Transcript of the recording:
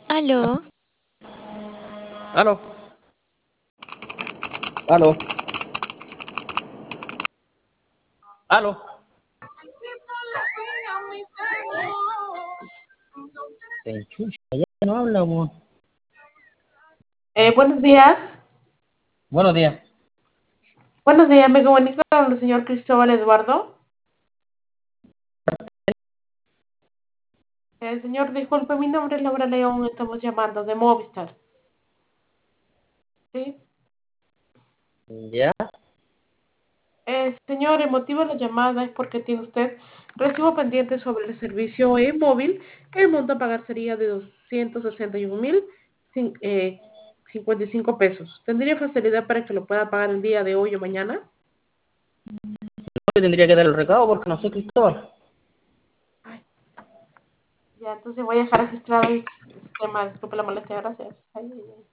Aló, Aló, aló, aló. Chucha, ya no habla, weón. Buenos días. Buenos días. Buenos días, me comunico con el señor Cristóbal Eduardo. Señor, disculpe, mi nombre es Laura León, estamos llamando de Movistar. ¿Sí? Ya, Señor, el motivo de la llamada es porque tiene usted recibo pendiente sobre el servicio móvil. El monto a pagar sería de 261.055 pesos. ¿Tendría facilidad para que lo pueda pagar el día de hoy o mañana? le tendría que dar el recado porque no soy Cristóbal. Ay, ya, entonces voy a dejar registrado el sistema. Disculpe la molestia, gracias. Ay, ay, ay.